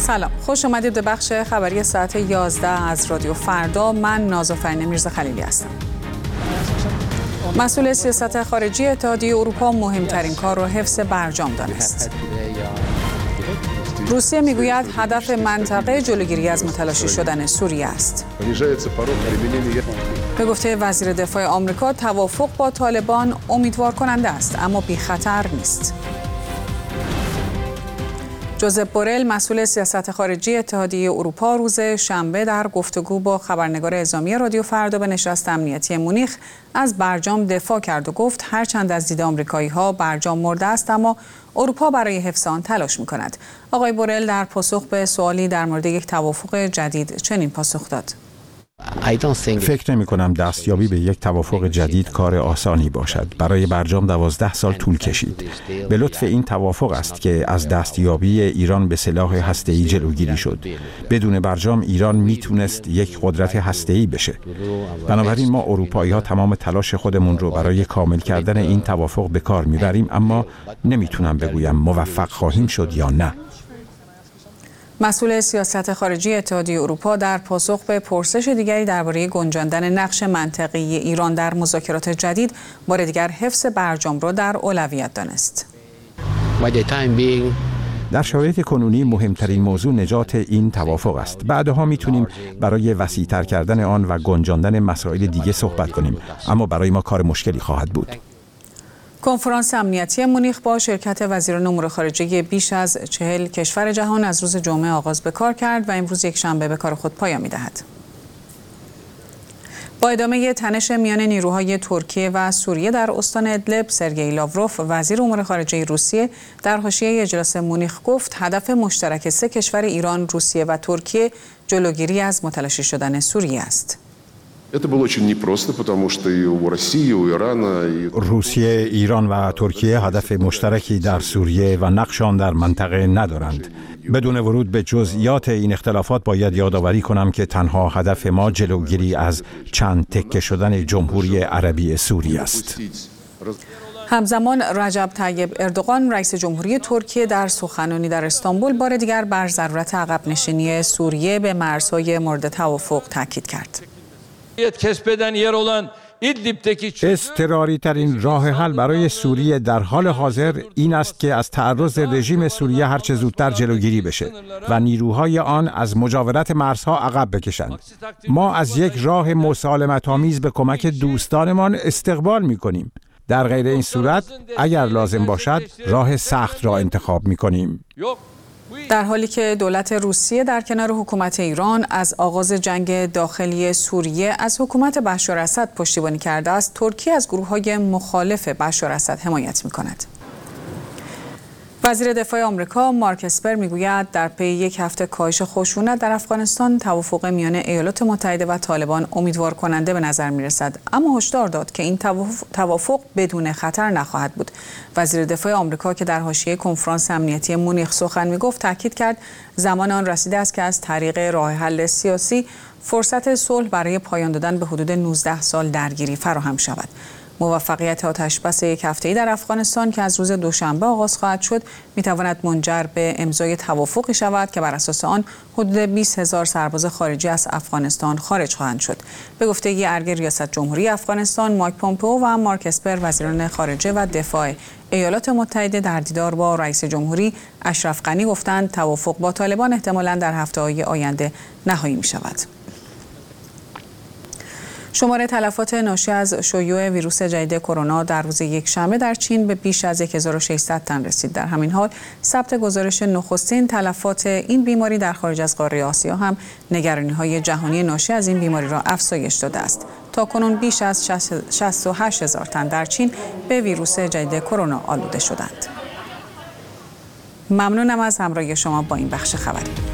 سلام، خوش آمدید به بخش خبری ساعت 11 از رادیو فردا. من نازافرین میرزا خلیلی هستم. مسئول سیاست خارجی اتحادیه اروپا مهمترین کار را حفظ برجام دانست. روسیه میگوید هدف منطقه جلوگیری از متلاشی شدن سوریه است. به گفته وزیر دفاع آمریکا توافق با طالبان امیدوار کننده است اما بی خطر نیست. جوزپ بورل مسئول سیاست خارجی اتحادیه اروپا روز شنبه در گفتگو با خبرنگار اعزامی رادیو فردا به نشست امنیتی مونیخ از برجام دفاع کرد و گفت هرچند از دید آمریکایی‌ها برجام مرده است اما اروپا برای حفظ آن تلاش می‌کند. آقای بورل در پاسخ به سوالی در مورد یک توافق جدید چنین پاسخ داد: فکر نمی کنم دستیابی به یک توافق جدید کار آسانی باشد. برای برجام 12 سال طول کشید. به لطف این توافق است که از دستیابی ایران به سلاح هسته‌ای جلوگیری شد. بدون برجام ایران میتونست یک قدرت هسته‌ای بشه. بنابراین ما اروپایی‌ها تمام تلاش خودمون رو برای کامل کردن این توافق به کار میبریم، اما نمیتونم بگویم موفق خواهیم شد یا نه. مسئول سیاست خارجی اتحادیه اروپا در پاسخ به پرسش دیگری درباره گنجاندن نقش منطقی ایران در مذاکرات جدید بار دیگر حفظ برجام را در اولویت دانست. در شرایط کنونی مهمترین موضوع نجات این توافق است. بعدها میتونیم برای وسیع‌تر کردن آن و گنجاندن مسائل دیگه صحبت کنیم، اما برای ما کار مشکلی خواهد بود. کنفرانس امنیتی مونیخ با شرکت وزیران امور خارجه بیش از 40 کشور جهان از روز جمعه آغاز به کار کرد و امروز یک شنبه به کار خود پایان می‌دهد. با ادامه تنش میان نیروهای ترکیه و سوریه در استان ادلب، سرگئی لاوروف وزیر امور خارجه روسیه در حاشیه اجلاس مونیخ گفت هدف مشترک سه کشور ایران، روسیه و ترکیه جلوگیری از متلاشی شدن سوریه است. روسیه، ایران و ترکیه هدف مشترکی در سوریه و نقشان در منطقه ندارند. بدون ورود به جزئیات این اختلافات باید یادآوری کنم که تنها هدف ما جلوگیری از چند تکه شدن جمهوری عربی سوریه است. همزمان رجب طیب اردوغان رئیس جمهوری ترکیه در سخنرانی در استانبول بار دیگر بر ضرورت عقب نشینی سوریه به مرزهای مورد توافق تاکید کرد. اضطراری ترین راه حل برای سوریه در حال حاضر این است که از تعرض رژیم سوریه هرچه زودتر جلوگیری بشه و نیروهای آن از مجاورت مرزها عقب بکشند. ما از یک راه مسالمت‌آمیز به کمک دوستانمان استقبال می‌کنیم. در غیر این صورت اگر لازم باشد راه سخت را انتخاب می‌کنیم. در حالی که دولت روسیه در کنار حکومت ایران از آغاز جنگ داخلی سوریه از حکومت بشار اسد پشتیبانی کرده است، ترکیه از گروه‌های مخالف بشار اسد حمایت می‌کند. وزیر دفاع آمریکا مارک اسپر میگوید در پی یک هفته کاهش خشونت در افغانستان توافق میان ایالات متحده و طالبان امیدوار کننده به نظر میرسد، اما هشدار داد که این توافق بدون خطر نخواهد بود. وزیر دفاع آمریکا که در حاشیه کنفرانس امنیتی مونیخ سخن میگفت تاکید کرد زمان آن رسیده است که از طریق راه حل سیاسی فرصت صلح برای پایان دادن به حدود 19 سال درگیری فراهم شود. موفقیت آتشبس یک هفته‌ای در افغانستان که از روز دوشنبه آغاز خواهد شد میتواند منجر به امضای توافقی شود که بر اساس آن حدود 20,000 سرباز خارجی از افغانستان خارج خواهند شد. به گفته ارگ ریاست جمهوری افغانستان مایک پومپئو و مارک اسپر وزیران خارجه و دفاع ایالات متحده در دیدار با رئیس جمهوری اشرف غنی گفتند توافق با طالبان احتمالاً در هفته‌های آینده نهایی می‌شود. شمار تلفات ناشی از شیوع ویروس جدید کرونا در روز یکشنبه در چین به بیش از 1600 تن رسید. در همین حال ثبت گزارش نخستین تلفات این بیماری در خارج از قاره آسیا هم نگرانی‌های جهانی ناشی از این بیماری را افزایش داده است. تاکنون بیش از 68,000 تن در چین به ویروس جدید کرونا آلوده شدند. ممنونم از همراهی شما با این بخش خبری.